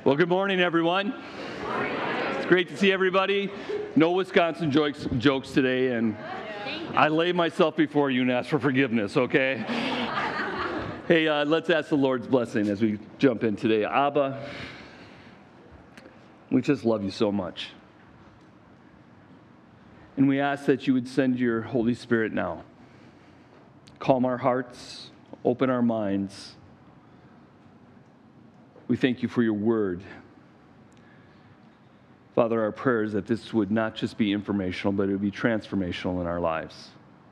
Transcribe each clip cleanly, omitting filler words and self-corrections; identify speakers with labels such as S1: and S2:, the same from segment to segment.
S1: Well, good morning, everyone. It's great to see everybody. No Wisconsin jokes today, and I lay myself before you and ask for forgiveness, okay? Hey, let's ask the Lord's blessing as we jump in today. Abba, we just love you so much. And we ask that you would send your Holy Spirit now. Calm our hearts, open our minds. We thank you for your word. Father, our prayer is that this would not just be informational, but it would be transformational in our lives.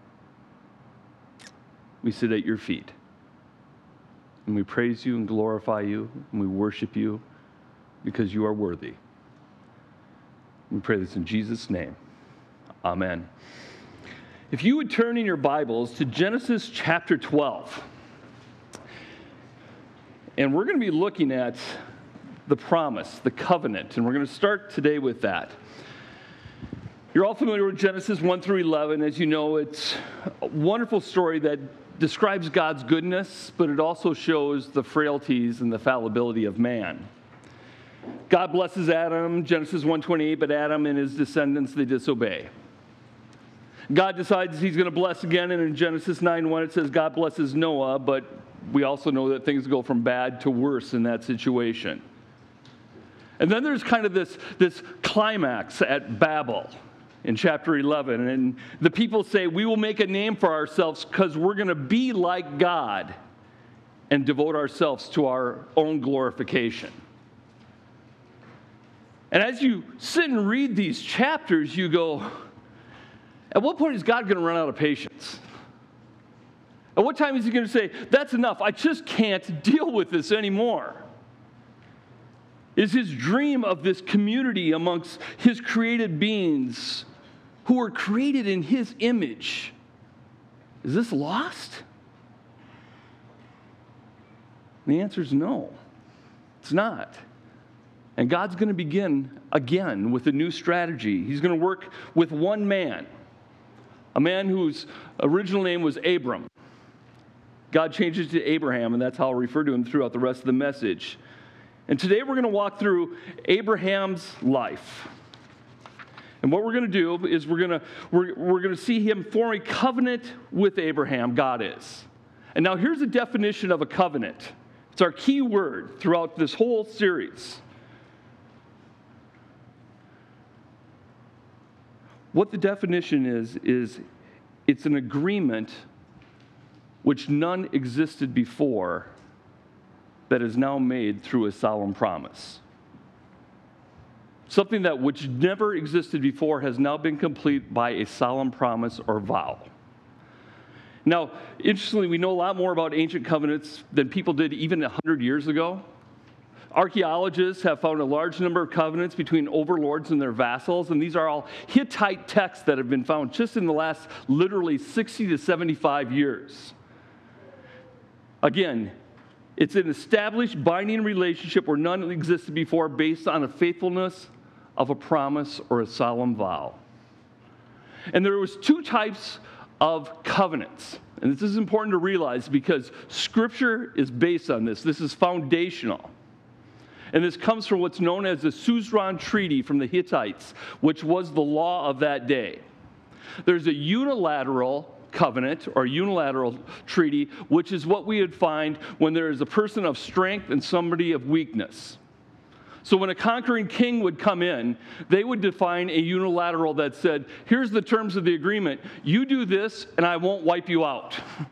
S1: We sit at your feet, and we praise you and glorify you, and we worship you because you are worthy. We pray this in Jesus' name. Amen. If you would turn in your Bibles to Genesis chapter 12. And we're going to be looking at the promise, the covenant, and we're going to start today with that. You're all familiar with Genesis 1 through 11. As you know, it's a wonderful story that describes God's goodness, but it also shows the frailties and the fallibility of man. God blesses Adam, Genesis 1:28, but Adam and his descendants, they disobey. God decides he's going to bless again, and in Genesis 9:1 it says God blesses Noah, but we also know that things go from bad to worse in that situation. And then there's kind of this climax at Babel in chapter 11. And the people say, we will make a name for ourselves because we're going to be like God and devote ourselves to our own glorification. And as you sit and read these chapters, you go, at what point is God going to run out of patience? At what time is he going to say, that's enough, I just can't deal with this anymore? Is his dream of this community amongst his created beings who were created in his image, is this lost? And the answer is no, it's not. And God's going to begin again with a new strategy. He's going to work with one man, a man whose original name was Abram. God changed it to Abraham, and that's how I'll refer to him throughout the rest of the message. And today we're going to walk through Abraham's life. And what we're going to do is we're going to see him form a covenant with Abraham, God is. And now here's a definition of a covenant. It's our key word throughout this whole series. What the definition is it's an agreement which none existed before, that is now made through a solemn promise. Something that which never existed before has now been complete by a solemn promise or vow. Now, interestingly, we know a lot more about ancient covenants than people did even 100 years ago. Archaeologists have found a large number of covenants between overlords and their vassals, and these are all Hittite texts that have been found just in the last literally 60 to 75 years. Again, it's an established binding relationship where none existed before based on a faithfulness of a promise or a solemn vow. And there was two types of covenants. And this is important to realize because Scripture is based on this. This is foundational. And this comes from what's known as the Suzerain Treaty from the Hittites, which was the law of that day. There's a unilateral covenant or unilateral treaty, which is what we would find when there is a person of strength and somebody of weakness. So when a conquering king would come in, they would define a unilateral that said, here's the terms of the agreement. You do this and I won't wipe you out.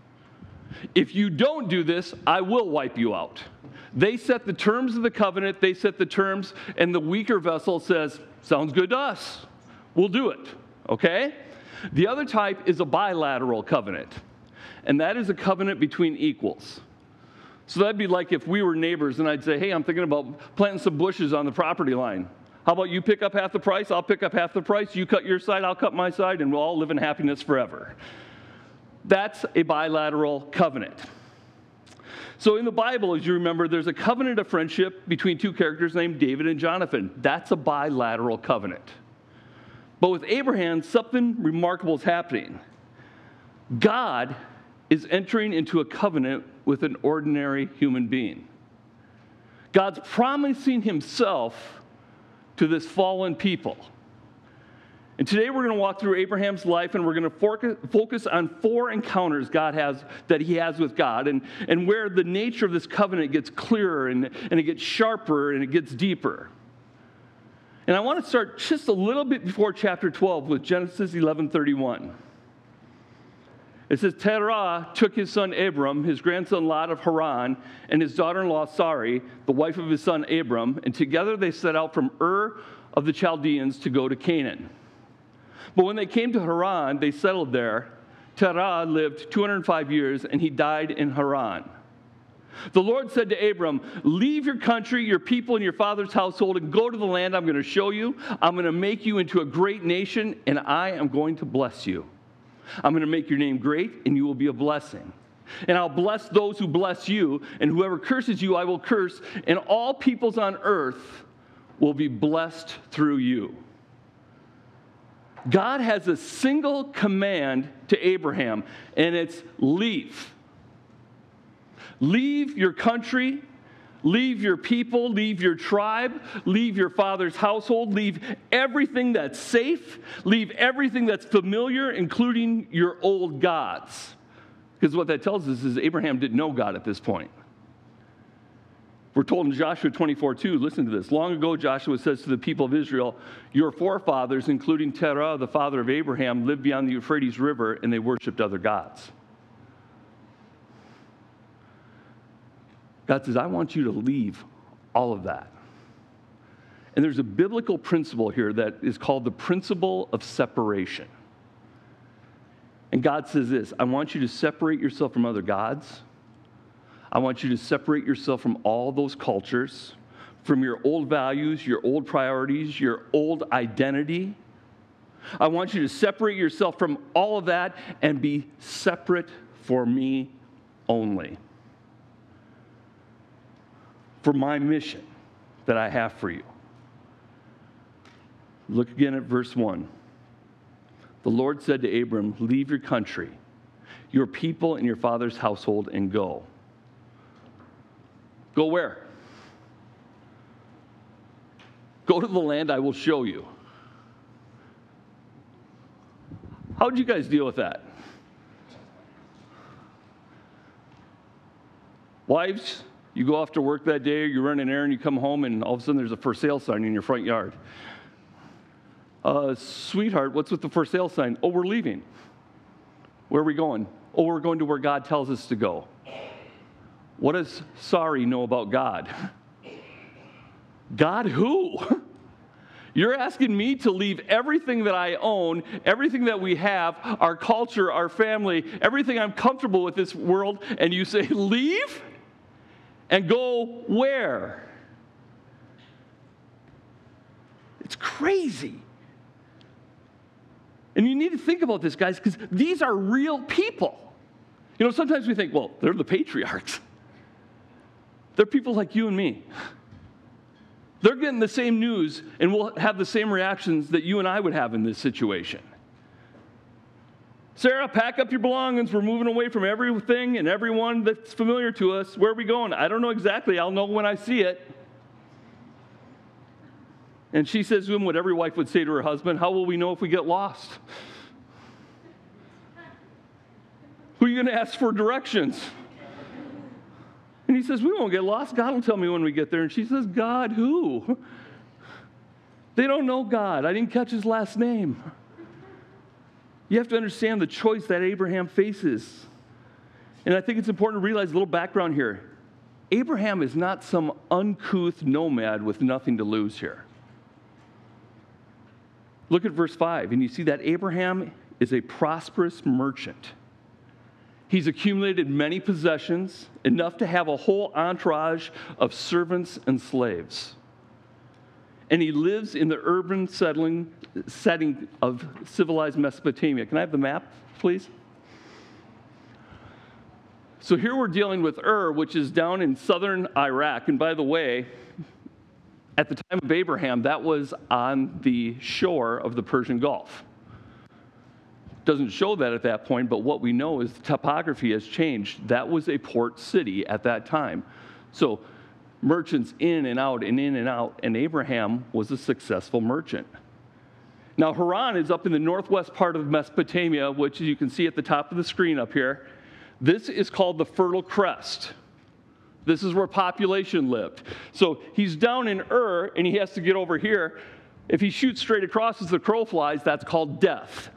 S1: If you don't do this, I will wipe you out. They set the terms of the covenant, they set the terms, and the weaker vessel says, sounds good to us. We'll do it, okay? The other type is a bilateral covenant, and that is a covenant between equals. So that'd be like if we were neighbors and I'd say, hey, I'm thinking about planting some bushes on the property line. How about you pick up half the price, I'll pick up half the price, you cut your side, I'll cut my side, and we'll all live in happiness forever. That's a bilateral covenant. So in the Bible, as you remember, there's a covenant of friendship between two characters named David and Jonathan. That's a bilateral covenant. But with Abraham, something remarkable is happening. God is entering into a covenant with an ordinary human being. God's promising himself to this fallen people. And today we're going to walk through Abraham's life, and we're going to focus on 4 encounters that he has with God, and where the nature of this covenant gets clearer, and it gets sharper, and it gets deeper. And I want to start just a little bit before chapter 12 with Genesis 11:31. It says, Terah took his son Abram, his grandson Lot of Haran, and his daughter-in-law Sarai, the wife of his son Abram, and together they set out from Ur of the Chaldeans to go to Canaan. But when they came to Haran, they settled there. Terah lived 205 years, and he died in Haran. The Lord said to Abram, leave your country, your people, and your father's household, and go to the land I'm going to show you. I'm going to make you into a great nation, and I am going to bless you. I'm going to make your name great, and you will be a blessing. And I'll bless those who bless you, and whoever curses you I will curse, and all peoples on earth will be blessed through you. God has a single command to Abraham, and it's leave. Leave your country, leave your people, leave your tribe, leave your father's household, leave everything that's safe, leave everything that's familiar, including your old gods. Because what that tells us is Abraham didn't know God at this point. We're told in Joshua 24:2, listen to this. Long ago, Joshua says to the people of Israel, your forefathers, including Terah, the father of Abraham, lived beyond the Euphrates River, and they worshipped other gods. God says, I want you to leave all of that. And there's a biblical principle here that is called the principle of separation. And God says this, I want you to separate yourself from other gods. I want you to separate yourself from all those cultures, from your old values, your old priorities, your old identity. I want you to separate yourself from all of that and be separate for me only. For my mission that I have for you. Look again at verse 1. The Lord said to Abram, leave your country, your people, and your father's household, and go. Go where? Go to the land I will show you. How'd you guys deal with that? Wives, you go off to work that day, or you run an errand, you come home, and all of a sudden there's a for sale sign in your front yard. Sweetheart, what's with the for sale sign? Oh, we're leaving. Where are we going? Oh, we're going to where God tells us to go. What does Sarai know about God? God who? You're asking me to leave everything that I own, everything that we have, our culture, our family, everything I'm comfortable with this world, and you say, leave? And go where? It's crazy. And you need to think about this, guys, because these are real people. You know, sometimes we think, well, they're the patriarchs. They're people like you and me. They're getting the same news and will have the same reactions that you and I would have in this situation. Sarah, pack up your belongings. We're moving away from everything and everyone that's familiar to us. Where are we going? I don't know exactly. I'll know when I see it. And she says to him what every wife would say to her husband, how will we know if we get lost? Who are you going to ask for directions? And he says, we won't get lost. God will tell me when we get there. And she says, God who? They don't know God. I didn't catch his last name. You have to understand the choice that Abraham faces. And I think it's important to realize a little background here. Abraham is not some uncouth nomad with nothing to lose here. Look at verse 5, and you see that Abraham is a prosperous merchant. He's accumulated many possessions, enough to have a whole entourage of servants and slaves. And he lives in the urban setting of civilized Mesopotamia. Can I have the map, please? So here we're dealing with Ur, which is down in southern Iraq. And by the way, at the time of Abraham, that was on the shore of the Persian Gulf. Doesn't show that at that point, but what we know is the topography has changed. That was a port city at that time. So merchants in and out and in and out, and Abraham was a successful merchant. Now, Haran is up in the northwest part of Mesopotamia, which you can see at the top of the screen up here. This is called the Fertile Crest. This is where population lived. So he's down in Ur, and he has to get over here. If he shoots straight across as the crow flies, that's called death.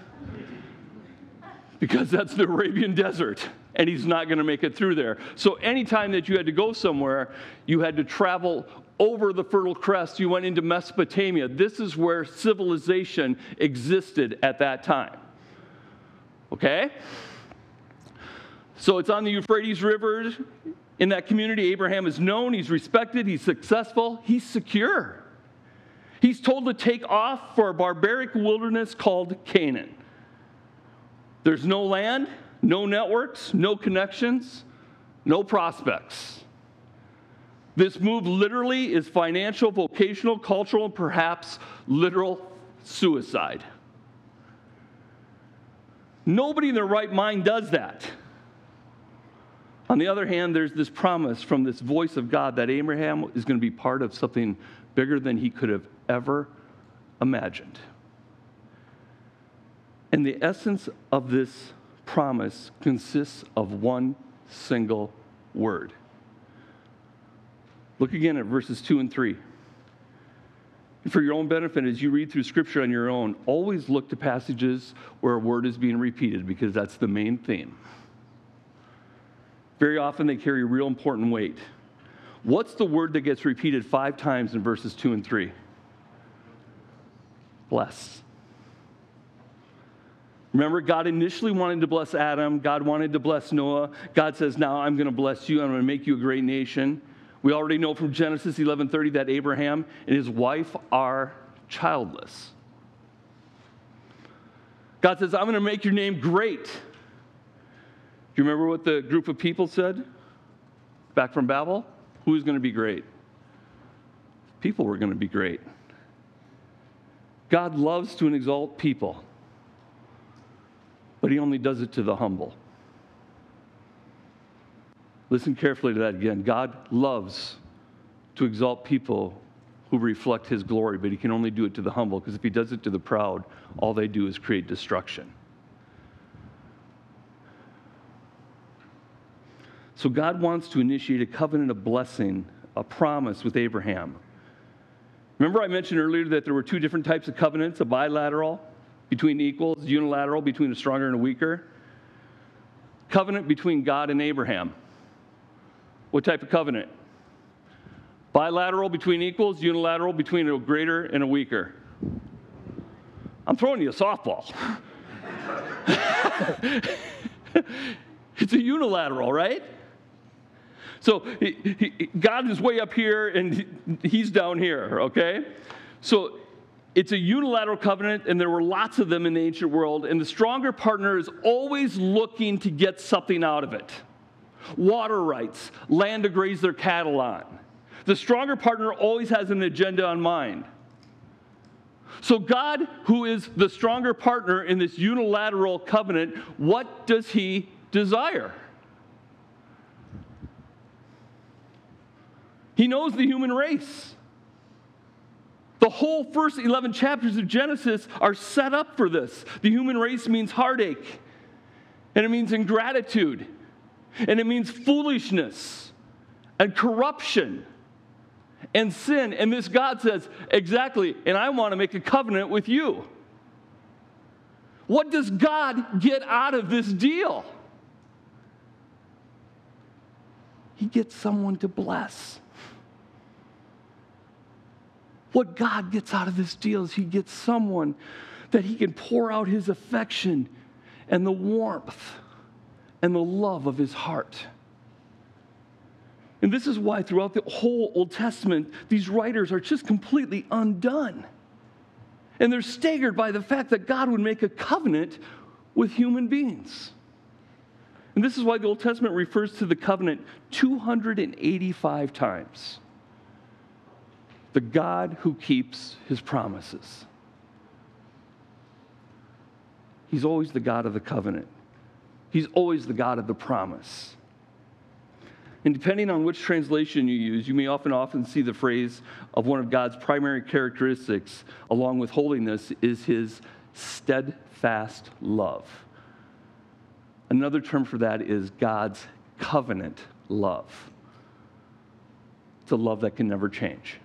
S1: Because that's the Arabian desert, and he's not going to make it through there. So anytime that you had to go somewhere, you had to travel over the Fertile Crest. You went into Mesopotamia. This is where civilization existed at that time. Okay? So it's on the Euphrates River. In that community, Abraham is known, he's respected, he's successful, he's secure. He's told to take off for a barbaric wilderness called Canaan. There's no land, no networks, no connections, no prospects. This move literally is financial, vocational, cultural, and perhaps literal suicide. Nobody in their right mind does that. On the other hand, there's this promise from this voice of God that Abraham is going to be part of something bigger than he could have ever imagined. And the essence of this promise consists of one single word. Look again at verses 2 and 3. And for your own benefit, as you read through Scripture on your own, always look to passages where a word is being repeated, because that's the main theme. Very often they carry real important weight. What's the word that gets repeated 5 times in verses 2 and 3? Bless. Remember, God initially wanted to bless Adam. God wanted to bless Noah. God says, now I'm going to bless you. I'm going to make you a great nation. We already know from Genesis 11:30 that Abraham and his wife are childless. God says, I'm going to make your name great. Do you remember what the group of people said back from Babel? Who is going to be great? People were going to be great. God loves to exalt people, but he only does it to the humble. Listen carefully to that again. God loves to exalt people who reflect his glory, but he can only do it to the humble, because if he does it to the proud, all they do is create destruction. So God wants to initiate a covenant of blessing, a promise with Abraham. Remember I mentioned earlier that there were 2 different types of covenants, a bilateral between equals, unilateral between a stronger and a weaker. Covenant between God and Abraham. What type of covenant? Bilateral between equals, unilateral between a greater and a weaker. I'm throwing you a softball. It's a unilateral, right? So God is way up here and he's down here, okay? So it's a unilateral covenant, and there were lots of them in the ancient world, and the stronger partner is always looking to get something out of it. Water rights, land to graze their cattle on. The stronger partner always has an agenda on mind. So God, who is the stronger partner in this unilateral covenant, what does he desire? He knows the human race. The whole first 11 chapters of Genesis are set up for this. The human race means heartache, and it means ingratitude, and it means foolishness, and corruption, and sin. And this God says, exactly, and I want to make a covenant with you. What does God get out of this deal? He gets someone to bless. What God gets out of this deal is he gets someone that he can pour out his affection and the warmth and the love of his heart. And this is why throughout the whole Old Testament, these writers are just completely undone. And they're staggered by the fact that God would make a covenant with human beings. And this is why the Old Testament refers to the covenant 285 times. The God who keeps his promises. He's always the God of the covenant. He's always the God of the promise. And depending on which translation you use, you may often see the phrase of one of God's primary characteristics, along with holiness, is his steadfast love. Another term for that is God's covenant love. It's a love that can never change.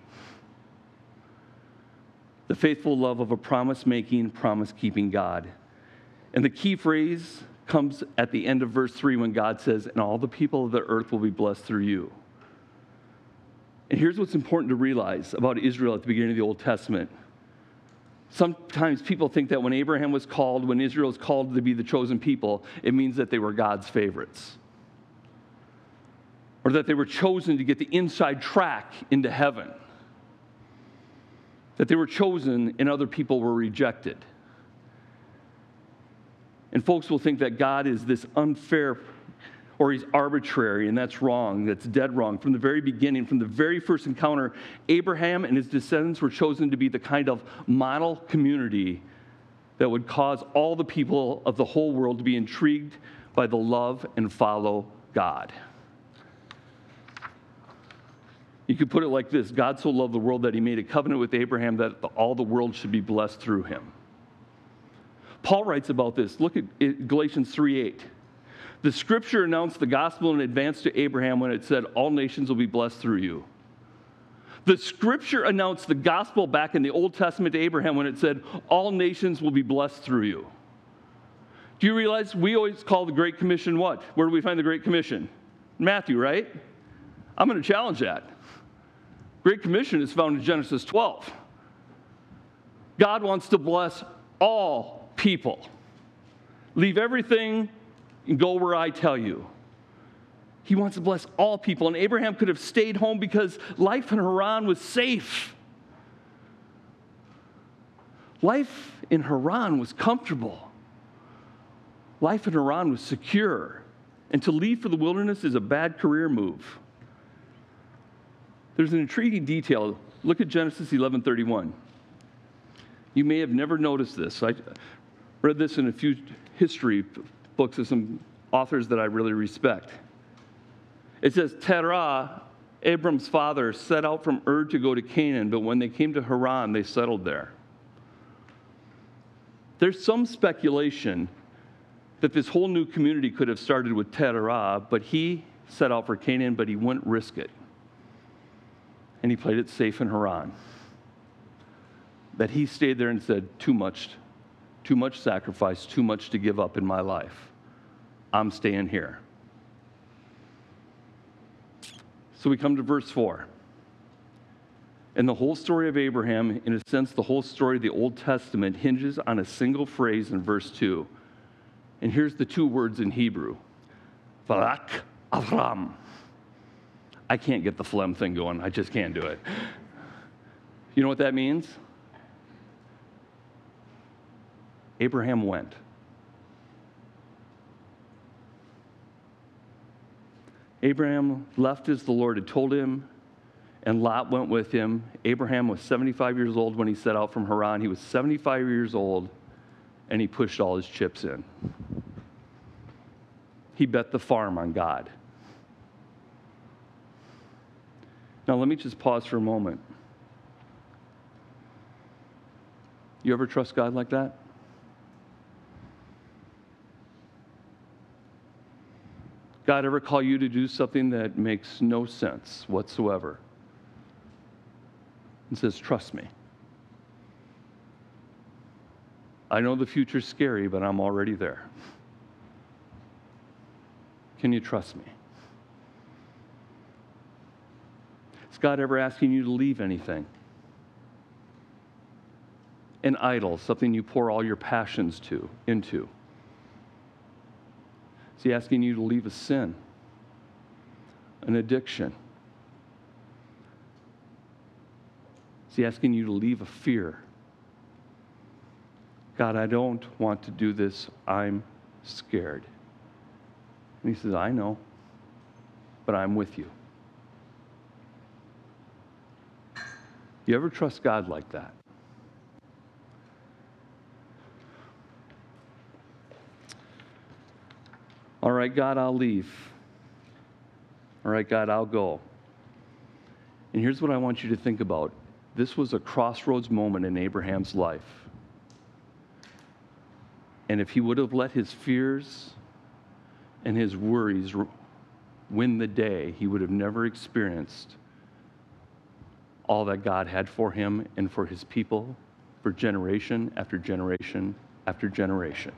S1: The faithful love of a promise-making, promise-keeping God. And the key phrase comes at the end of verse 3 when God says, "And all the people of the earth will be blessed through you." And here's what's important to realize about Israel at the beginning of the Old Testament. Sometimes people think that when Abraham was called, when Israel was called to be the chosen people, it means that they were God's favorites. Or that they were chosen to get the inside track into heaven. That they were chosen and other people were rejected. And folks will think that God is this unfair or he's arbitrary, and that's wrong. That's dead wrong. From the very beginning, from the very first encounter, Abraham and his descendants were chosen to be the kind of model community that would cause all the people of the whole world to be intrigued by the love and follow God. You could put it like this: God so loved the world that he made a covenant with Abraham that all the world should be blessed through him. Paul writes about this. Look at Galatians 3:8. The scripture announced the gospel in advance to Abraham when it said, "All nations will be blessed through you." The scripture announced the gospel back in the Old Testament to Abraham when it said, "All nations will be blessed through you." Do you realize we always call the Great Commission what? Where do we find the Great Commission? Matthew, right? I'm going to challenge that. Great Commission is found in Genesis 12. God wants to bless all people. Leave everything and go where I tell you. He wants to bless all people. And Abraham could have stayed home because life in Haran was safe. Life in Haran was comfortable. Life in Haran was secure. And to leave for the wilderness is a bad career move. There's an intriguing detail. Look at Genesis 11:31. You may have never noticed this. I read this in a few history books of some authors that I really respect. It says, Terah, Abram's father, set out from Ur to go to Canaan, but when they came to Haran, they settled there. There's some speculation that this whole new community could have started with Terah, but he set out for Canaan, but he wouldn't risk it. And he played it safe in Haran. That he stayed there and said, too much sacrifice, too much to give up in my life. I'm staying here. So we come to verse 4. And the whole story of Abraham, in a sense, the whole story of the Old Testament hinges on a single phrase in verse 2. And here's the two words in Hebrew. Varak Avram. I can't get the phlegm thing going. I just can't do it. You know what that means? Abraham went. Abraham left as the Lord had told him, and Lot went with him. Abraham was 75 years old when he set out from Haran. He was 75 years old, and he pushed all his chips in. He bet the farm on God. Now, let me just pause for a moment. You ever trust God like that? God ever call you to do something that makes no sense whatsoever? And says, trust me. I know the future's scary, but I'm already there. Can you trust me? Is God ever asking you to leave anything? An idol, something you pour all your passions into. Is he asking you to leave a sin, an addiction? Is he asking you to leave a fear? God, I don't want to do this. I'm scared. And he says, I know, but I'm with you. You ever trust God like that? All right, God, I'll leave. All right, God, I'll go. And here's what I want you to think about. This was a crossroads moment in Abraham's life. And if he would have let his fears and his worries win the day, he would have never experienced all that God had for him and for his people for generation after generation after generation.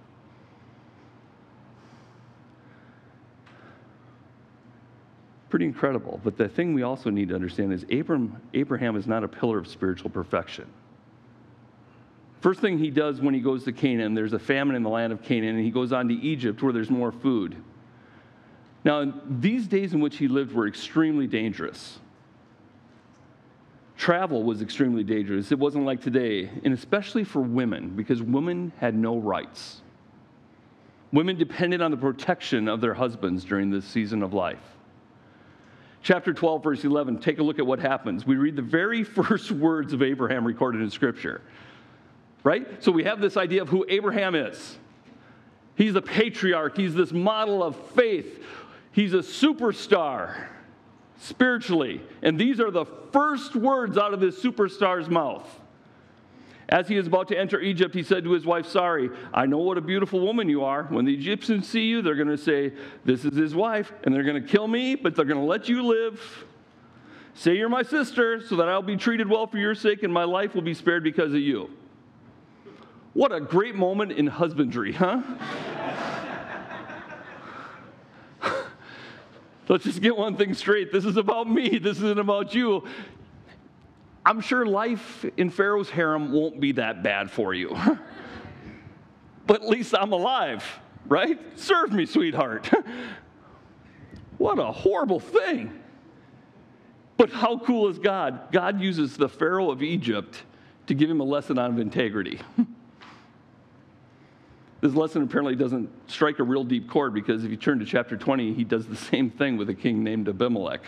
S1: Pretty incredible. But the thing we also need to understand is Abraham is not a pillar of spiritual perfection. First thing he does when he goes to Canaan, there's a famine in the land of Canaan, and he goes on to Egypt where there's more food. Now, these days in which he lived were extremely dangerous. Travel was extremely dangerous. It wasn't like today, and especially for women, because women had no rights. Women depended on the protection of their husbands during this season of life. Chapter 12, verse 11, take a look at what happens. We read the very first words of Abraham recorded in Scripture, right? So we have this idea of who Abraham is. He's a patriarch. He's this model of faith. He's a superstar spiritually. And these are the first words out of this superstar's mouth. As he is about to enter Egypt, he said to his wife, Sarai, I know what a beautiful woman you are. When the Egyptians see you, they're going to say, this is his wife, and they're going to kill me, but they're going to let you live. Say you're my sister, so that I'll be treated well for your sake, and my life will be spared because of you. What a great moment in husbandry, huh? Let's just get one thing straight. This is about me. This isn't about you. I'm sure life in Pharaoh's harem won't be that bad for you. But at least I'm alive, right? Serve me, sweetheart. What a horrible thing. But how cool is God? God uses the Pharaoh of Egypt to give him a lesson on integrity. This lesson apparently doesn't strike a real deep chord because if you turn to chapter 20, he does the same thing with a king named Abimelech.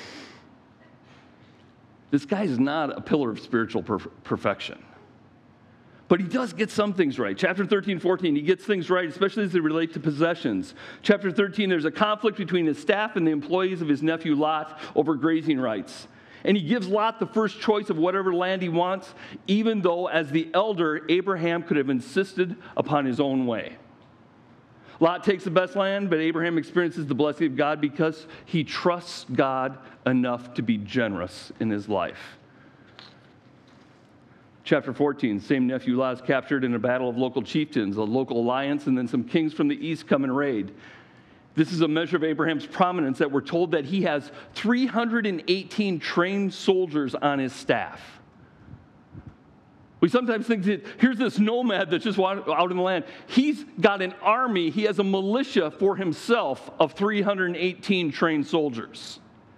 S1: This guy is not a pillar of spiritual perfection. But he does get some things right. Chapter 13, 14, he gets things right, especially as they relate to possessions. Chapter 13, there's a conflict between his staff and the employees of his nephew Lot over grazing rights. And he gives Lot the first choice of whatever land he wants, even though, as the elder, Abraham could have insisted upon his own way. Lot takes the best land, but Abraham experiences the blessing of God because he trusts God enough to be generous in his life. Chapter 14, same nephew Lot is captured in a battle of local chieftains, a local alliance, and then some kings from the east come and raid. This is a measure of Abraham's prominence that we're told that he has 318 trained soldiers on his staff. We sometimes think that here's this nomad that's just out in the land. He's got an army. He has a militia for himself of 318 trained soldiers.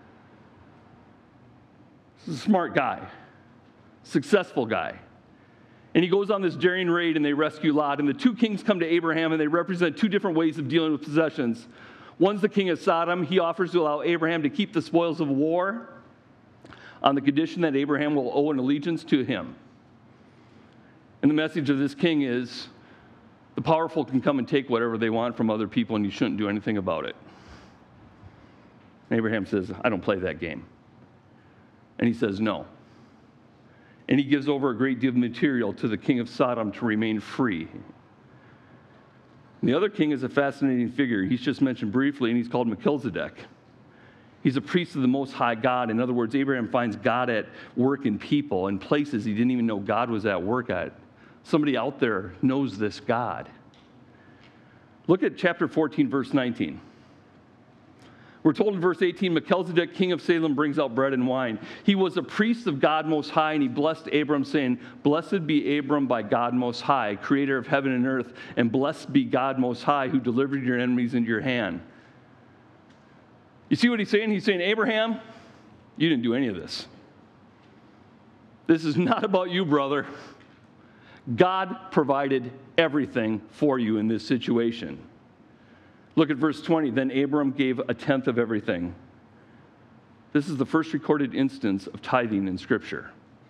S1: This is a smart guy, successful guy. And he goes on this daring raid and they rescue Lot. And the two kings come to Abraham and they represent two different ways of dealing with possessions. One's the king of Sodom. He offers to allow Abraham to keep the spoils of war on the condition that Abraham will owe an allegiance to him. And the message of this king is, the powerful can come and take whatever they want from other people and you shouldn't do anything about it. And Abraham says, I don't play that game. And he says, no. And he gives over a great deal of material to the king of Sodom to remain free. And the other king is a fascinating figure. He's just mentioned briefly, and he's called Melchizedek. He's a priest of the Most High God. In other words, Abraham finds God at work in people and places he didn't even know God was at work at. Somebody out there knows this God. Look at chapter 14, verse 19. We're told in verse 18, Melchizedek, king of Salem, brings out bread and wine. He was a priest of God Most High, and he blessed Abram, saying, Blessed be Abram by God Most High, creator of heaven and earth, and blessed be God Most High, who delivered your enemies into your hand. You see what he's saying? He's saying, Abraham, you didn't do any of this. This is not about you, brother. God provided everything for you in this situation. Look at verse 20. Then Abram gave a tenth of everything. This is the first recorded instance of tithing in Scripture.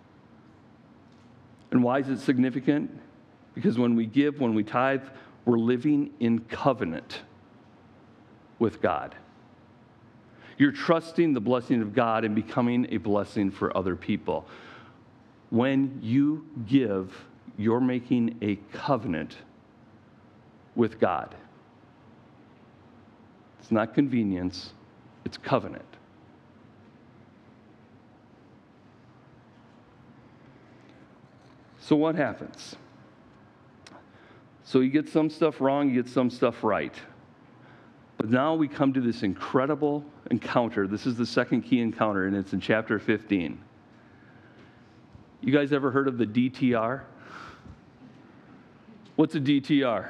S1: And why is it significant? Because when we give, when we tithe, we're living in covenant with God. You're trusting the blessing of God and becoming a blessing for other people. When you give, you're making a covenant with God. It's not convenience, it's covenant. So what happens? So you get some stuff wrong, you get some stuff right. But now we come to this incredible encounter. This is the second key encounter, and it's in chapter 15. You guys ever heard of the DTR? What's a DTR?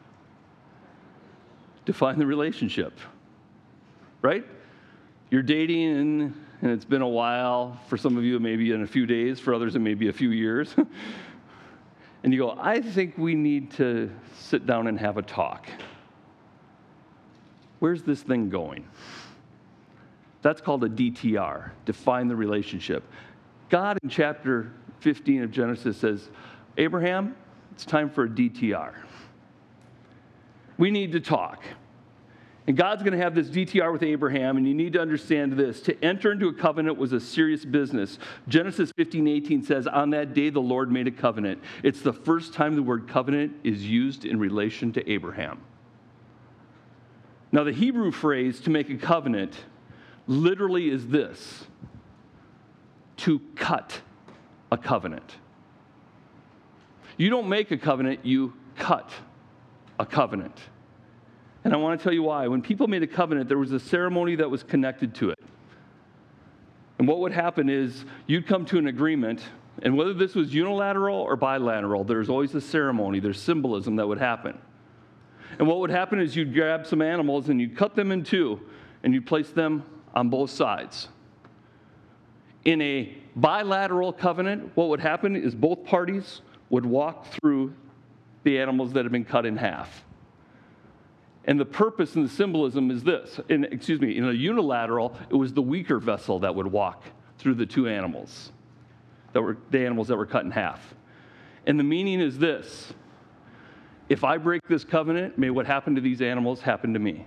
S1: Define the relationship, right? You're dating, and it's been a while. For some of you, it may be in a few days. For others, it may be a few years. And you go, I think we need to sit down and have a talk. Where's this thing going? That's called a DTR, define the relationship. God in chapter 15 of Genesis says, Abraham, it's time for a DTR. We need to talk. And God's going to have this DTR with Abraham, and you need to understand this. To enter into a covenant was a serious business. Genesis 15:18 says, on that day the Lord made a covenant. It's the first time the word covenant is used in relation to Abraham. Now, the Hebrew phrase to make a covenant literally is this: to cut a covenant. You don't make a covenant, you cut a covenant. And I want to tell you why. When people made a covenant, there was a ceremony that was connected to it. And what would happen is you'd come to an agreement, and whether this was unilateral or bilateral, there's always a ceremony, there's symbolism that would happen. And what would happen is you'd grab some animals and you'd cut them in two, and you'd place them on both sides. In a bilateral covenant, what would happen is both parties would walk through the animals that had been cut in half. And the purpose and the symbolism is this. In a unilateral, it was the weaker vessel that would walk through the two animals, the animals that were cut in half. And the meaning is this: if I break this covenant, may what happened to these animals happen to me.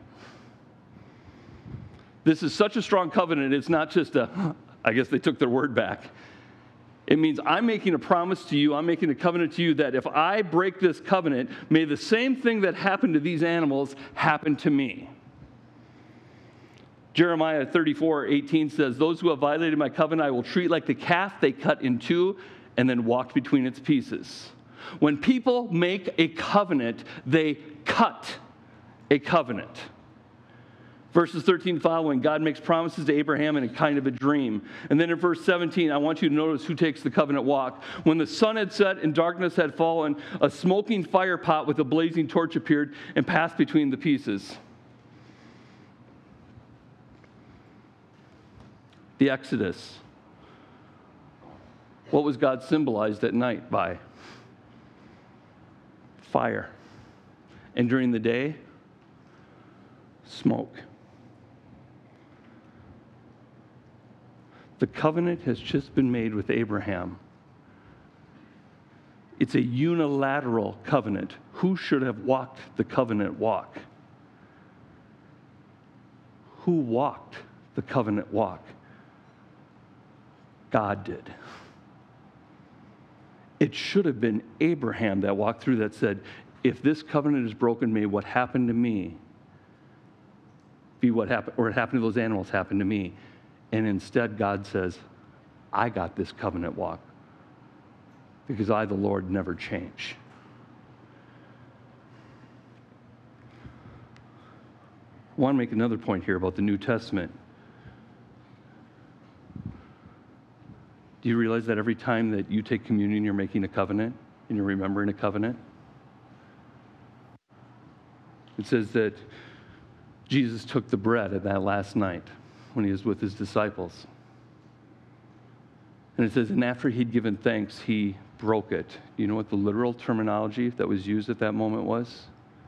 S1: This is such a strong covenant, it's not just I guess they took their word back. It means I'm making a promise to you, I'm making a covenant to you that if I break this covenant, may the same thing that happened to these animals happen to me. Jeremiah 34:18 says, those who have violated my covenant I will treat like the calf they cut in two and then walked between its pieces. When people make a covenant, they cut a covenant. Verses 13 following, God makes promises to Abraham in a kind of a dream. And then in verse 17, I want you to notice who takes the covenant walk. When the sun had set and darkness had fallen, a smoking fire pot with a blazing torch appeared and passed between the pieces. The Exodus. What was God symbolized at night by? Fire. And during the day, smoke. The covenant has just been made with Abraham. It's a unilateral covenant. Who should have walked the covenant walk? Who walked the covenant walk? God did. It should have been Abraham that walked through that said, if this covenant is broken, may what happened to me be what happened, or what happened to those animals happen to me. And instead, God says, I got this covenant walk because I, the Lord, never change. I want to make another point here about the New Testament. Do you realize that every time that you take communion, you're making a covenant and you're remembering a covenant? It says that Jesus took the bread at that last night when he was with his disciples. And it says, and after he'd given thanks, he broke it. You know what the literal terminology that was used at that moment was?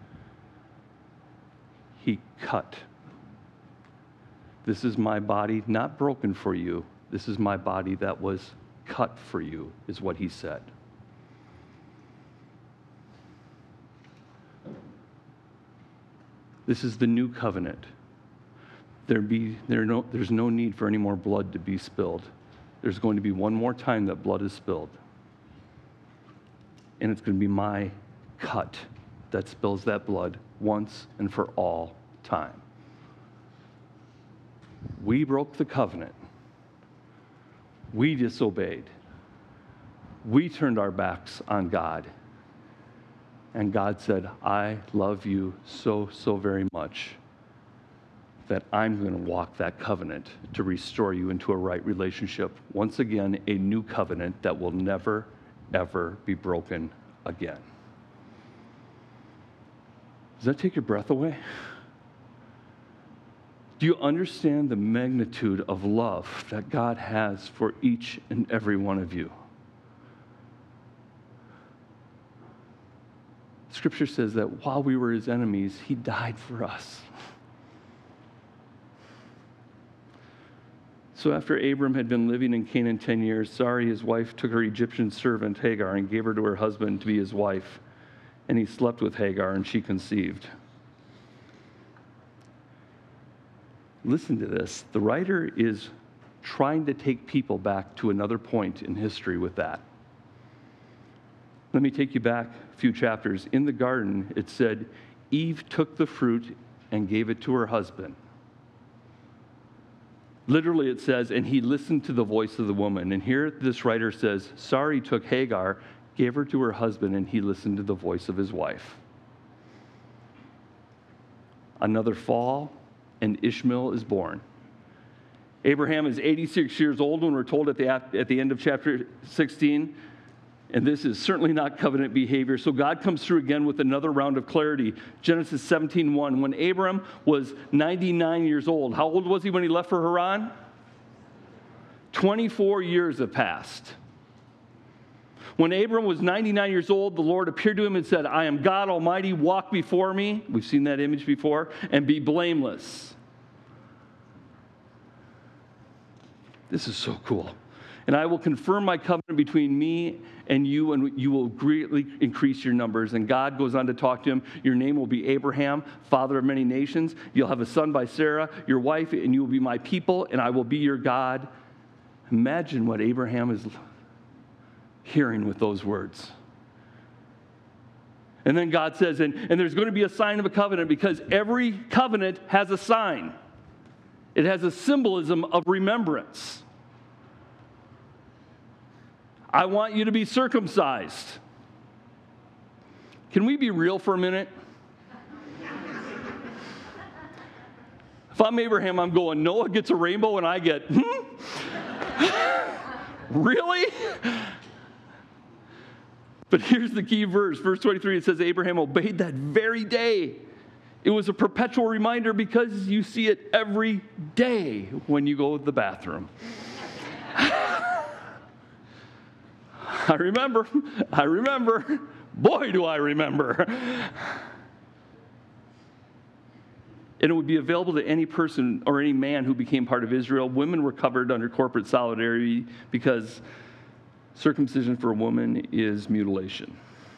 S1: He cut. This is my body, not broken for you. This is my body that was cut for you, is what he said. This is the new covenant. there's no need for any more blood to be spilled. There's going to be one more time that blood is spilled. And it's going to be my cut that spills that blood once and for all time. We broke the covenant. We disobeyed. We turned our backs on God. And God said, I love you so, so very much that I'm going to walk that covenant to restore you into a right relationship. Once again, a new covenant that will never, ever be broken again. Does that take your breath away? Do you understand the magnitude of love that God has for each and every one of you? Scripture says that while we were his enemies, he died for us. So after Abram had been living in Canaan 10 years, Sarai, his wife, took her Egyptian servant Hagar and gave her to her husband to be his wife. And he slept with Hagar, and she conceived. Listen to this. The writer is trying to take people back to another point in history with that. Let me take you back a few chapters. In the garden, it said, Eve took the fruit and gave it to her husband. Literally, it says, and he listened to the voice of the woman. And here this writer says, Sarai took Hagar, gave her to her husband, and he listened to the voice of his wife. Another fall, and Ishmael is born. Abraham is 86 years old when we're told at the end of chapter 16, and this is certainly not covenant behavior. So God comes through again with another round of clarity. Genesis 17:1. When Abram was 99 years old, how old was he when he left for Haran? 24 years have passed. When Abram was 99 years old, the Lord appeared to him and said, I am God Almighty, walk before me. We've seen that image before. And be blameless. This is so cool. And I will confirm my covenant between me and you will greatly increase your numbers. And God goes on to talk to him. Your name will be Abraham, father of many nations. You'll have a son by Sarah, your wife, and you will be my people, and I will be your God. Imagine what Abraham is hearing with those words. And then God says, and there's going to be a sign of a covenant, because every covenant has a sign. It has a symbolism of remembrance. I want you to be circumcised. Can we be real for a minute? If I'm Abraham, I'm going, Noah gets a rainbow and I get, Really? But here's the key verse. Verse 23, it says, Abraham obeyed that very day. It was a perpetual reminder because you see it every day when you go to the bathroom. I remember. Boy, do I remember. And it would be available to any person or any man who became part of Israel. Women were covered under corporate solidarity because circumcision for a woman is mutilation.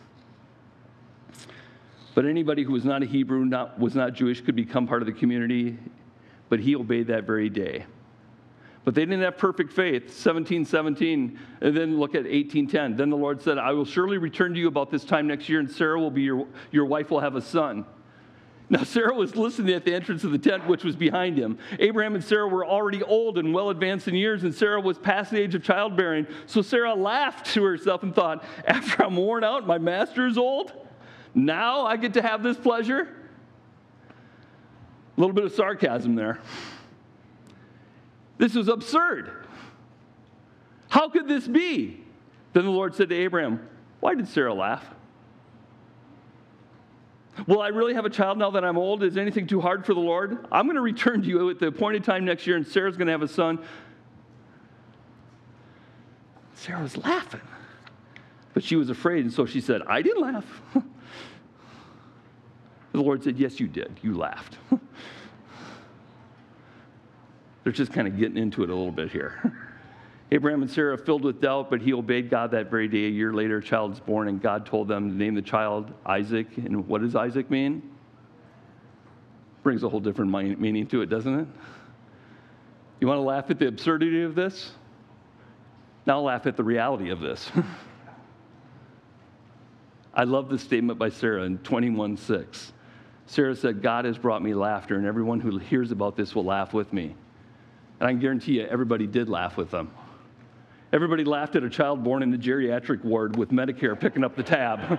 S1: But anybody who was not a Hebrew, was not Jewish, could become part of the community, but he obeyed that very day. But they didn't have perfect faith. 17:17, and then look at 18:10. Then the Lord said, I will surely return to you about this time next year, and Sarah will be your wife will have a son. Now Sarah was listening at the entrance of the tent, which was behind him. Abraham and Sarah were already old and well advanced in years, and Sarah was past the age of childbearing. So Sarah laughed to herself and thought, after I'm worn out, my master is old, now I get to have this pleasure? A little bit of sarcasm there. This was absurd. How could this be? Then the Lord said to Abraham, why did Sarah laugh? Will I really have a child now that I'm old? Is anything too hard for the Lord? I'm going to return to you at the appointed time next year, and Sarah's going to have a son. Sarah was laughing. But she was afraid, and so she said, I didn't laugh. The Lord said, yes, you did. You laughed. They're just kind of getting into it a little bit here. Abraham and Sarah filled with doubt, but he obeyed God that very day. A year later, a child is born, and God told them to name the child Isaac. And what does Isaac mean? Brings a whole different meaning to it, doesn't it? You want to laugh at the absurdity of this? Now laugh at the reality of this. I love this statement by Sarah in 21:6. Sarah said, God has brought me laughter, and everyone who hears about this will laugh with me. And I can guarantee you, everybody did laugh with them. Everybody laughed at a child born in the geriatric ward with Medicare picking up the tab.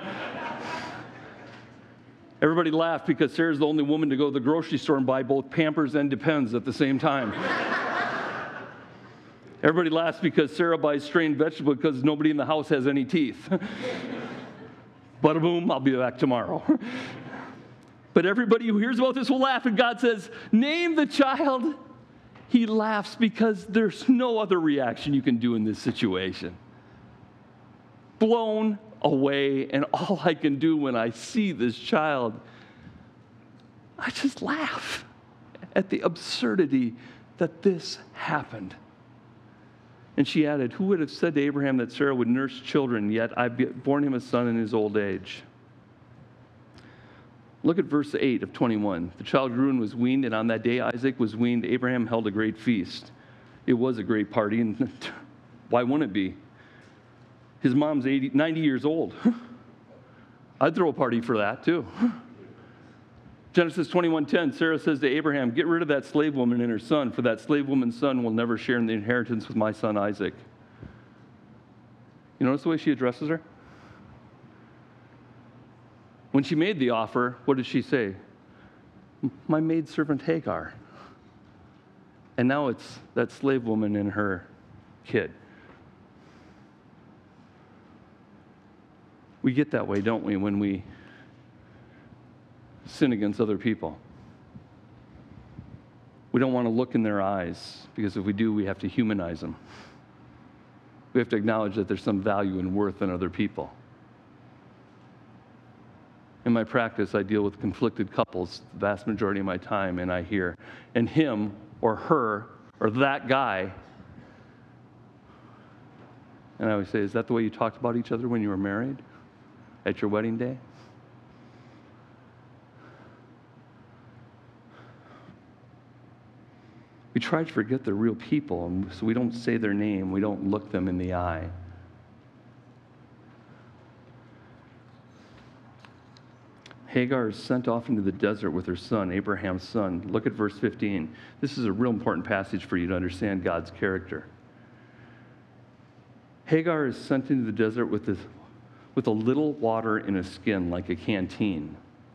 S1: Everybody laughed because Sarah's the only woman to go to the grocery store and buy both Pampers and Depends at the same time. Everybody laughs because Sarah buys strained vegetable because nobody in the house has any teeth. Bada boom, I'll be back tomorrow. But everybody who hears about this will laugh, and God says, name the child. He laughs because there's no other reaction you can do in this situation. Blown away, and all I can do when I see this child, I just laugh at the absurdity that this happened. And she added, who would have said to Abraham that Sarah would nurse children, yet I've borne him a son in his old age? Look at verse 8 of 21. The child grew and was weaned, and on that day Isaac was weaned. Abraham held a great feast. It was a great party, and why wouldn't it be? His mom's 90 years old. I'd throw a party for that too. Genesis 21:10, Sarah says to Abraham, get rid of that slave woman and her son, for that slave woman's son will never share in the inheritance with my son Isaac. You notice the way she addresses her? When she made the offer, what did she say? My maidservant Hagar. And now it's that slave woman and her kid. We get that way, don't we, when we sin against other people? We don't want to look in their eyes, because if we do, we have to humanize them. We have to acknowledge that there's some value and worth in other people. In my practice, I deal with conflicted couples the vast majority of my time, and I hear, and him or her or that guy. And I always say, is that the way you talked about each other when you were married? At your wedding day? We try to forget they're real people, and so we don't say their name, we don't look them in the eye. Hagar is sent off into the desert with her son, Abraham's son. Look at verse 15. This is a real important passage for you to understand God's character. Hagar is sent into the desert with a little water in a skin, like a canteen.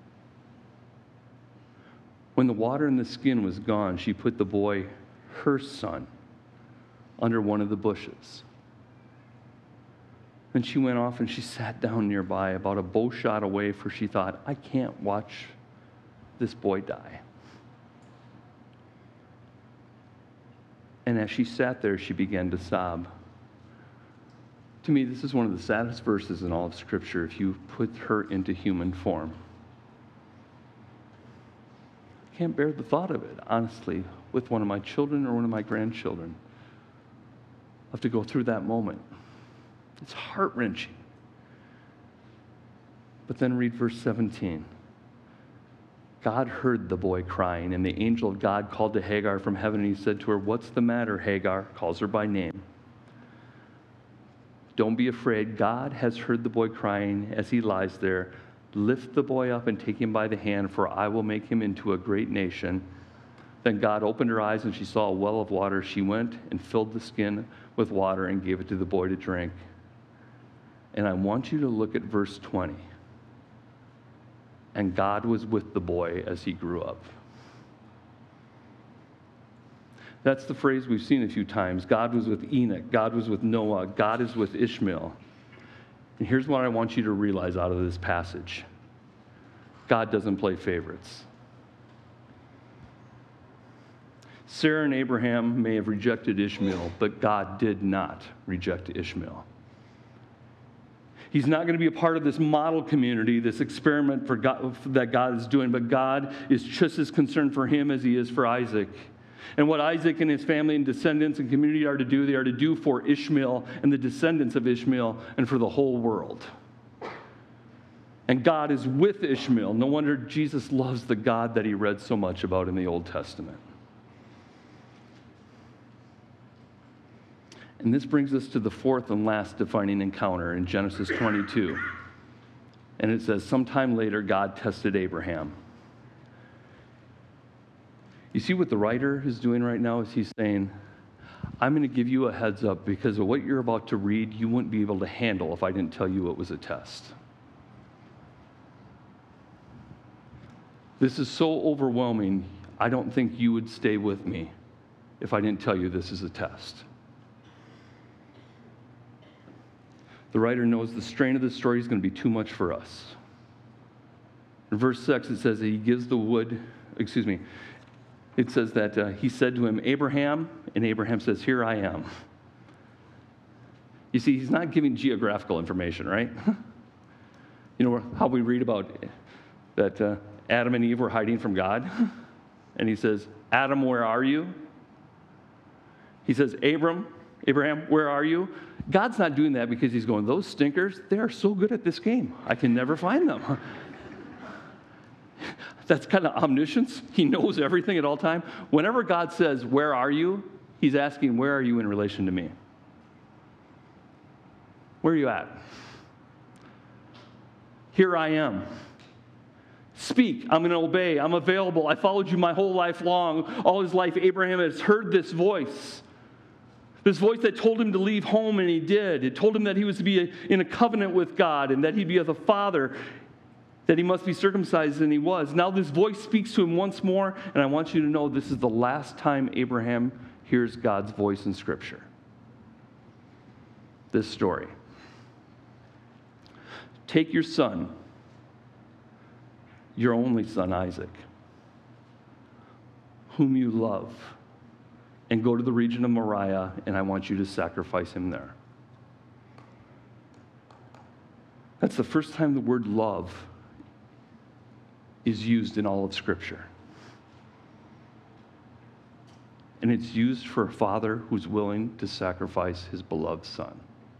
S1: When the water in the skin was gone, she put the boy, her son, under one of the bushes. Then she went off and she sat down nearby, about a bow shot away, for she thought, I can't watch this boy die. And as she sat there, she began to sob. To me, this is one of the saddest verses in all of Scripture if you put her into human form. I can't bear the thought of it, honestly, with one of my children or one of my grandchildren. I have to go through that moment. It's heart-wrenching. But then read verse 17. God heard the boy crying, and the angel of God called to Hagar from heaven, and he said to her, what's the matter, Hagar? Calls her by name. Don't be afraid. God has heard the boy crying as he lies there. Lift the boy up and take him by the hand, for I will make him into a great nation. Then God opened her eyes, and she saw a well of water. She went and filled the skin with water and gave it to the boy to drink. And I want you to look at verse 20. And God was with the boy as he grew up. That's the phrase we've seen a few times. God was with Enoch. God was with Noah. God is with Ishmael. And here's what I want you to realize out of this passage. God doesn't play favorites. Sarah and Abraham may have rejected Ishmael, but God did not reject Ishmael. He's not going to be a part of this model community, this experiment for God, that God is doing, but God is just as concerned for him as he is for Isaac. And what Isaac and his family and descendants and community are to do, they are to do for Ishmael and the descendants of Ishmael and for the whole world. And God is with Ishmael. No wonder Jesus loves the God that he read so much about in the Old Testament. And this brings us to the fourth and last defining encounter in Genesis 22. And it says, sometime later, God tested Abraham. You see what the writer is doing right now is he's saying, I'm going to give you a heads up because of what you're about to read, you wouldn't be able to handle if I didn't tell you it was a test. This is so overwhelming, I don't think you would stay with me if I didn't tell you this is a test. The writer knows the strain of the story is going to be too much for us. In verse 6, it says that he gives the wood, it says that he said to him, Abraham, and Abraham says, here I am. You see, he's not giving geographical information, right? You know how we read about that Adam and Eve were hiding from God? And he says, Adam, where are you? He says, Abraham, where are you? God's not doing that because he's going, those stinkers, they are so good at this game. I can never find them. That's kind of omniscience. He knows everything at all time. Whenever God says, where are you? He's asking, where are you in relation to me? Where are you at? Here I am. Speak. I'm going to obey. I'm available. I followed you my whole life long. All his life, Abraham has heard this voice. This voice that told him to leave home, and he did. It told him that he was to be in a covenant with God and that he'd be as a father, that he must be circumcised, and he was. Now this voice speaks to him once more, and I want you to know this is the last time Abraham hears God's voice in Scripture. This story. Take your son, your only son Isaac, whom you love, and go to the region of Moriah, and I want you to sacrifice him there. That's the first time the word love is used in all of Scripture. And it's used for a father who's willing to sacrifice his beloved son.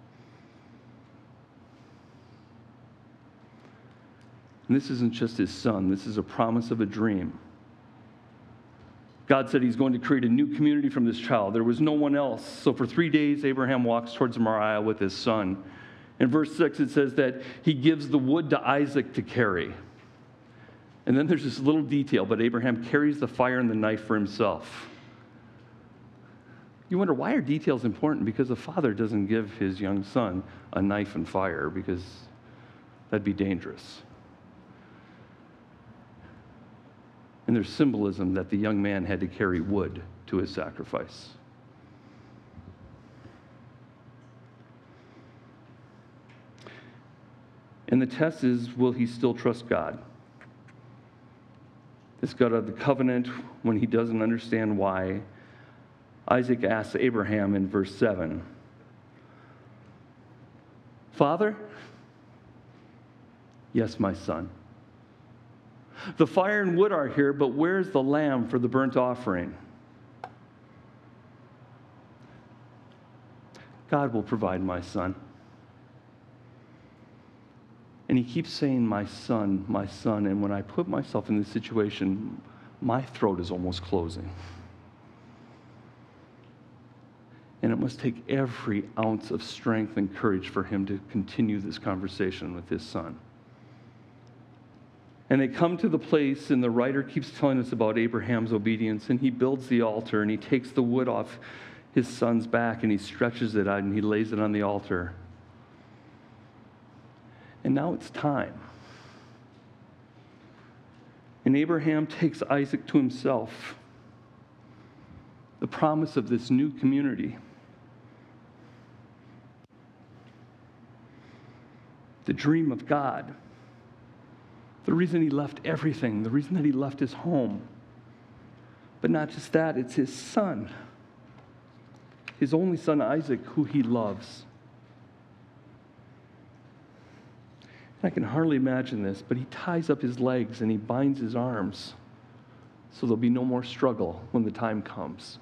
S1: And this isn't just his son. This is a promise of a dream. God said he's going to create a new community from this child. There was no one else. So for 3 days, Abraham walks towards Moriah with his son. In verse 6, it says that he gives the wood to Isaac to carry. And then there's this little detail, but Abraham carries the fire and the knife for himself. You wonder, why are details important? Because a father doesn't give his young son a knife and fire, because that'd be dangerous. And there's symbolism that the young man had to carry wood to his sacrifice. And the test is, will he still trust God? This God of the covenant, when he doesn't understand why, Isaac asks Abraham in verse 7, Father? Yes, my son. The fire and wood are here, but where's the lamb for the burnt offering? God will provide, my son. And he keeps saying, my son, and when I put myself in this situation, my throat is almost closing. And it must take every ounce of strength and courage for him to continue this conversation with his son. And they come to the place, and the writer keeps telling us about Abraham's obedience, and he builds the altar, and he takes the wood off his son's back, and he stretches it out, and he lays it on the altar. And now it's time. And Abraham takes Isaac to himself. The promise of this new community. The dream of God. The reason he left everything, the reason that he left his home. But not just that, it's his son. His only son, Isaac, who he loves. I can hardly imagine this, but he ties up his legs and he binds his arms so there'll be no more struggle when the time comes.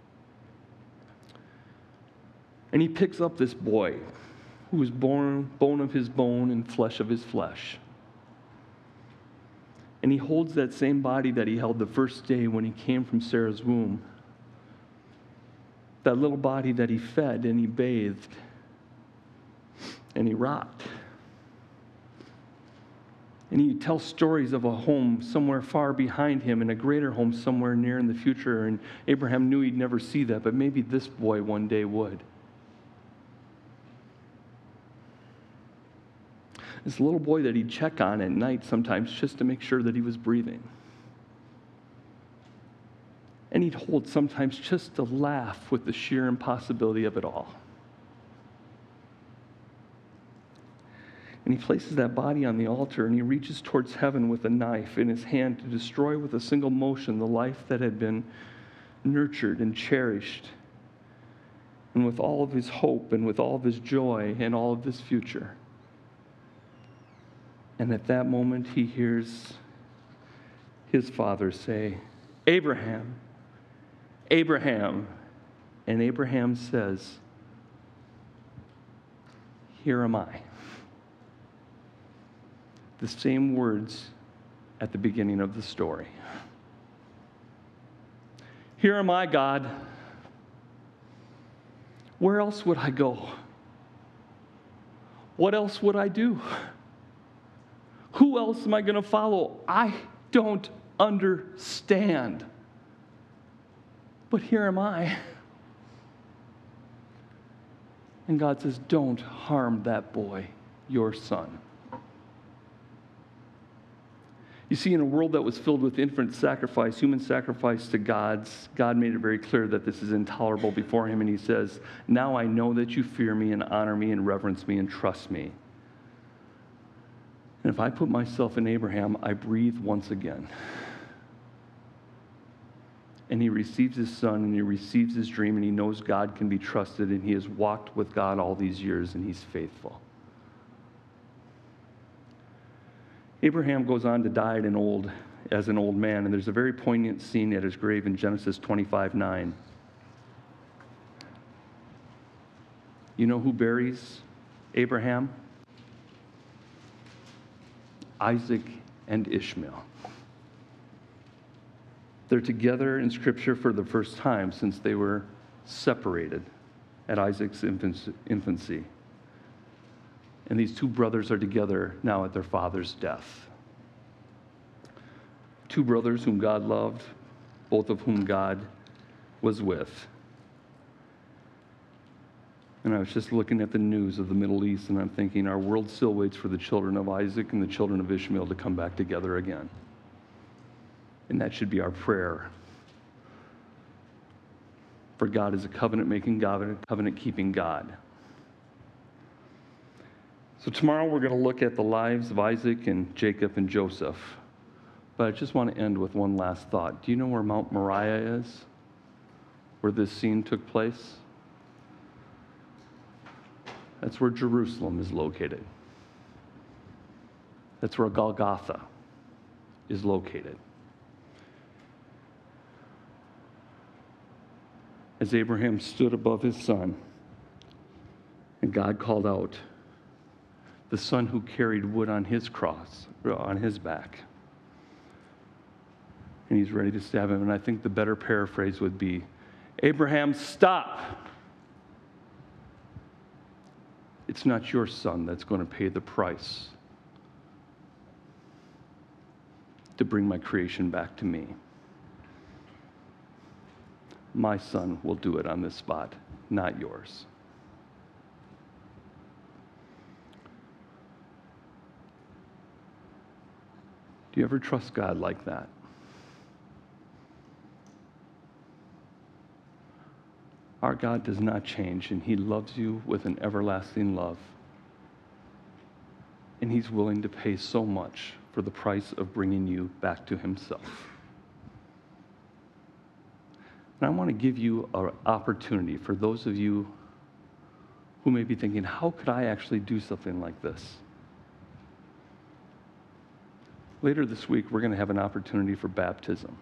S1: And he picks up this boy who was born bone of his bone and flesh of his flesh. And he holds that same body that he held the first day when he came from Sarah's womb. That little body that he fed and he bathed and he rocked. And he'd tell stories of a home somewhere far behind him and a greater home somewhere near in the future. And Abraham knew he'd never see that, but maybe this boy one day would. This little boy that he'd check on at night sometimes just to make sure that he was breathing. And he'd hold sometimes just to laugh with the sheer impossibility of it all. And he places that body on the altar and he reaches towards heaven with a knife in his hand to destroy with a single motion the life that had been nurtured and cherished, and with all of his hope and with all of his joy and all of his future. And at that moment he hears his father say, "Abraham, Abraham." And Abraham says, "Here am I." The same words at the beginning of the story. "Here am I, God. Where else would I go? What else would I do? Who else am I going to follow? I don't understand. But here am I." And God says, "Don't harm that boy, your son." You see, in a world that was filled with infant sacrifice, human sacrifice to gods, God made it very clear that this is intolerable before him. And he says, "Now I know that you fear me and honor me and reverence me and trust me. And if I put myself in Abraham, I breathe once again." And he receives his son and he receives his dream and he knows God can be trusted and he has walked with God all these years and he's faithful. Abraham goes on to die as an old man, and there's a very poignant scene at his grave in Genesis 25:9. You know who buries Abraham? Isaac and Ishmael. They're together in Scripture for the first time since they were separated at Isaac's infancy. And these two brothers are together now at their father's death. Two brothers whom God loved, both of whom God was with. And I was just looking at the news of the Middle East, and I'm thinking our world still waits for the children of Isaac and the children of Ishmael to come back together again. And that should be our prayer. For God is a covenant-making God and a covenant-keeping God. So tomorrow we're going to look at the lives of Isaac and Jacob and Joseph. But I just want to end with one last thought. Do you know where Mount Moriah is? Where this scene took place? That's where Jerusalem is located. That's where Golgotha is located. As Abraham stood above his son, and God called out, the son who carried wood on his cross, on his back. And he's ready to stab him. And I think the better paraphrase would be, "Abraham, stop. It's not your son that's going to pay the price to bring my creation back to me. My son will do it on this spot, not yours." Do you ever trust God like that? Our God does not change, and he loves you with an everlasting love. And he's willing to pay so much for the price of bringing you back to himself. And I want to give you an opportunity for those of you who may be thinking, how could I actually do something like this? Later this week, we're going to have an opportunity for baptism.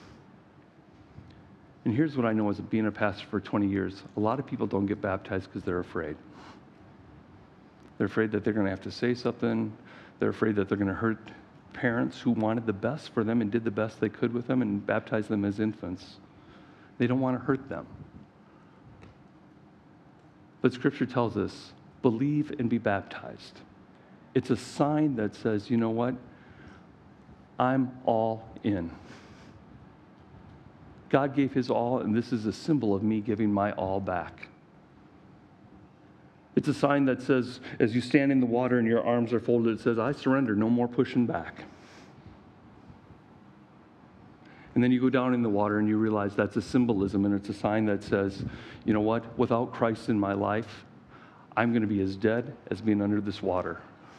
S1: And here's what I know as being a pastor for 20 years. A lot of people don't get baptized because they're afraid. They're afraid that they're going to have to say something. They're afraid that they're going to hurt parents who wanted the best for them and did the best they could with them and baptized them as infants. They don't want to hurt them. But Scripture tells us, believe and be baptized. It's a sign that says, you know what? I'm all in. God gave his all, and this is a symbol of me giving my all back. It's a sign that says, as you stand in the water and your arms are folded, it says, I surrender, no more pushing back. And then you go down in the water and you realize that's a symbolism, and it's a sign that says, you know what? Without Christ in my life, I'm going to be as dead as being under this water.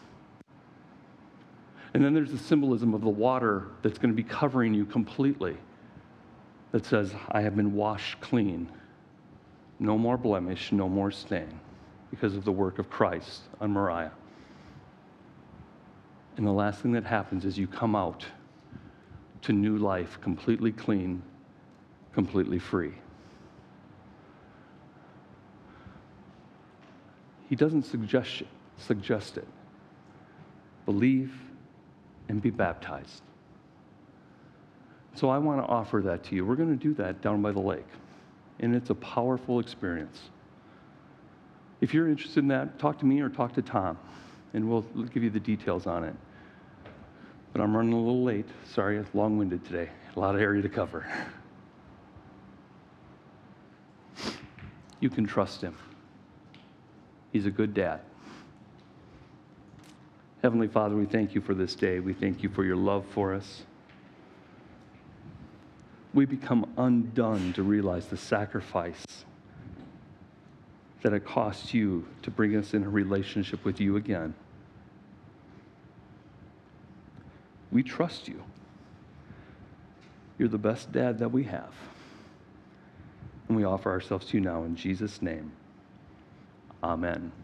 S1: And then there's the symbolism of the water that's going to be covering you completely, that says, I have been washed clean. No more blemish, no more stain, because of the work of Christ on Moriah. And the last thing that happens is you come out to new life, completely clean, completely free. He doesn't suggest it. Believe and be baptized. So I want to offer that to you. We're going to do that down by the lake. And it's a powerful experience. If you're interested in that, talk to me or talk to Tom, and we'll give you the details on it. But I'm running a little late. Sorry, it's long-winded today. A lot of area to cover. You can trust him. He's a good dad. Heavenly Father, we thank you for this day. We thank you for your love for us. We become undone to realize the sacrifice that it costs you to bring us in a relationship with you again. We trust you. You're the best dad that we have. And we offer ourselves to you now in Jesus' name. Amen.